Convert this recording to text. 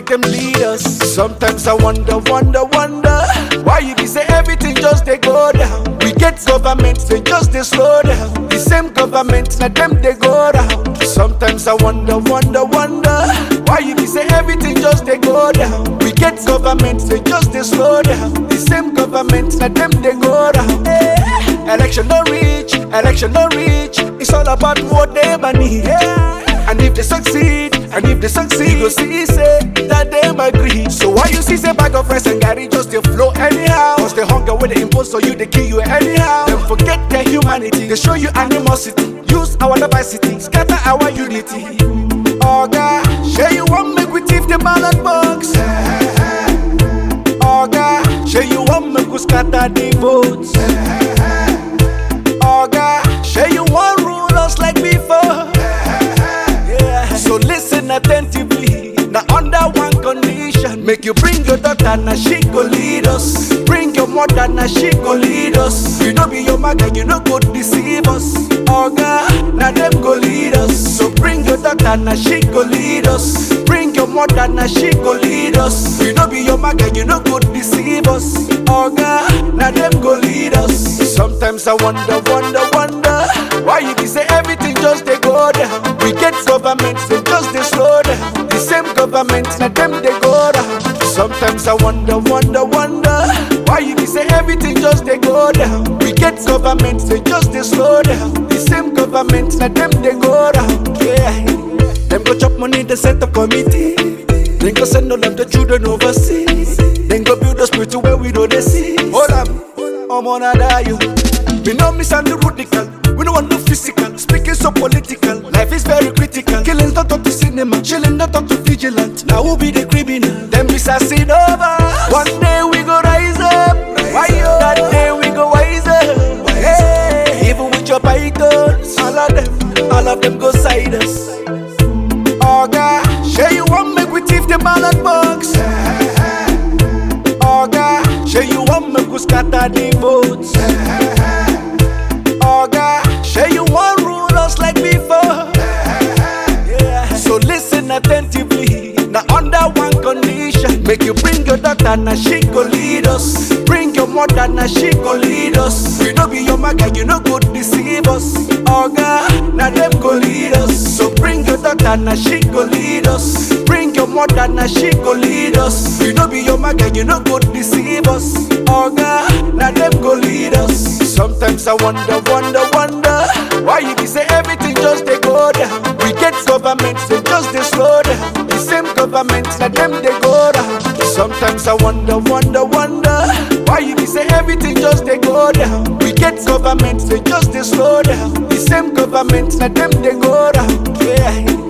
them lead us. Sometimes I wonder why you be say everything just they go down. We get government, they just they slow down. The same government, now them they go down. Sometimes I wonder why you be say everything just they go down. We get government, they just they slow down. The same government, now them they go down. Election no reach, it's all about what they money. And if they succeed, you go see say that they agree. So why you see say bag of rice and garri just they flow anyhow? Cause the hunger where they impose on you, they kill you anyhow. Then forget their humanity, they show you animosity. Use our diversity, scatter our unity. Oh God, share you want make we thief the ballot box. Oh God, share you want make we scatter the votes. Oh God, share you want rule us like before. So listen attentively, now under one condition. Make you bring your daughter, now she go lead us. Bring your mother, now she go lead us. You know be your maga, you know go deceive us. Oh God, now them go lead us. So bring your daughter, now she go lead us. Bring your mother, now she go lead us. You know be your maga, you know go deceive us. Oh God, now them go lead us. Sometimes I wonder why you be say everything just they go down. We get government, they just they slow down. The same government, now them they go down. Sometimes I wonder why you be say everything just they go down. We get government, they just they slow down. The same government, now them they go down. Yeah, them go chop money, they set up committee. Then go send all of the children overseas. Then go build a spiritual where we know they see. Hold up, I'm on a die. We know miss and the radical. We don't want no physical. Speaking so political. Life is very critical. Killing don't talk to cinema. Chilling don't talk to vigilant. Now who be the criminal? Them be sassing over. One day we go rise up. Why you? That day we go wise up. Hey, even with your pythons, all of them go side us. Oh God, share you want make we thief the ballot box. Oh God, share you want make we scatter the votes. Oh God, share you want rule us like before. So listen attentively, now under one condition. Make you bring your daughter, now she go lead us. Bring your mother, now she go lead us. You know be your maga, you know go deceive us. Oh God, now them go lead us. So bring your daughter, now she go lead us. Bring your mother, now she go lead us. You know be your maga, you know go deceive us. Oh God, now them go lead us. Sometimes I wonder why you be say everything just they go down. We get government, they just they slow down. The same government, now them they go down. Sometimes I wonder why you be say everything just they go down. We get government, they just they slow down. The same government, now them they go down. Yeah.